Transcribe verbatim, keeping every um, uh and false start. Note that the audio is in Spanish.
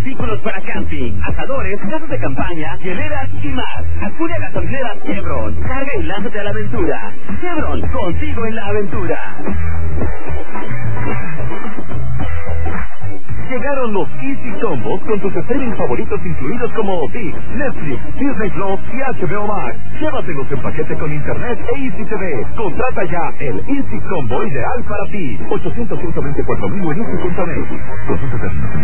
artículos para camping, asadores, casas de campaña, hieleras y más. Acude a gasolineras Chevron. Carga y lánzate a la aventura. Chevron, contigo en la aventura. Llegaron los Easy Combos con tus streaming favoritos incluidos como ViX, Netflix, Disney Plus y H B O Max. Llévatelos en paquete con internet e Easy T V. Contrata ya el Easy Combo ideal para ti. ochocientos ciento veinticuatro mil en easy punto net. Consulta términos.